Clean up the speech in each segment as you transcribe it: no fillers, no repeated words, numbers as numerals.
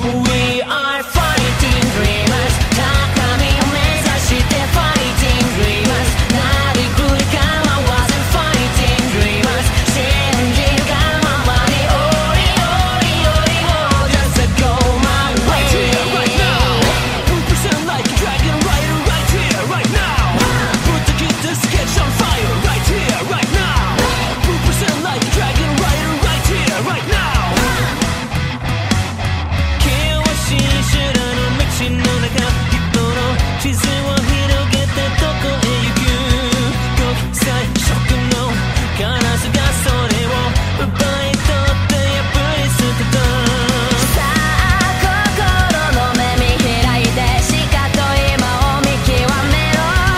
We are fighting dreamers 高みを目指して fighting dreamers なりふり構わず fighting dreamers 信じるがままにおりおりおりを Just go my way Right here, right now Represent like a dragon rider right here, right now Put the kid to sketch on fire right here, right now Represent like a dragon rider right here, right now 険しい修羅の道の中人の地図を広げてどこへ行く国際色のカラスがそれを奪い取って破り捨てたさあ心の目見開いてしかと今を見極めろ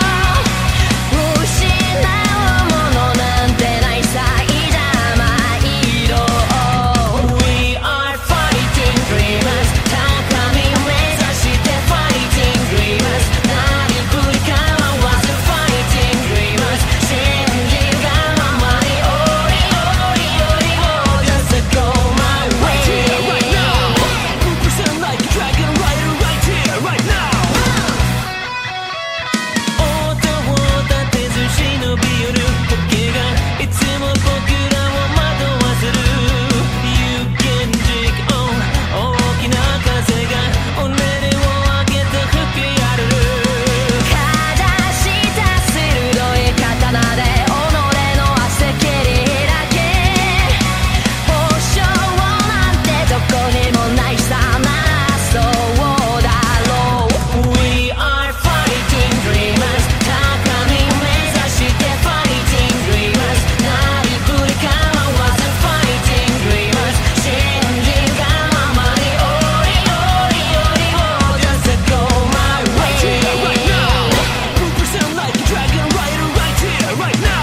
失うものなんてないさいざまいろ We are fighting dreamers 高みを目指して fighting dreamers なりふり構わず fighting dreamers 信じるがままにおりおりおりを Just go my way Right here, right now Represent like a dragon rider right here, right now 音を立てず忍び寄る時がいつも僕らを惑わせる有言実行大きな風がおねれを上げて吹き荒れるかざした鋭い刀で己の汗蹴り開け保証なんてどこにもないさまあそうだろう We are fighting dreamers 高みを目指して fighting dreamers なりふり構わず fighting dreamers 信じるがままにおりおりおりを Just go my way Right here, right now Represent like a dragon rider right here, right now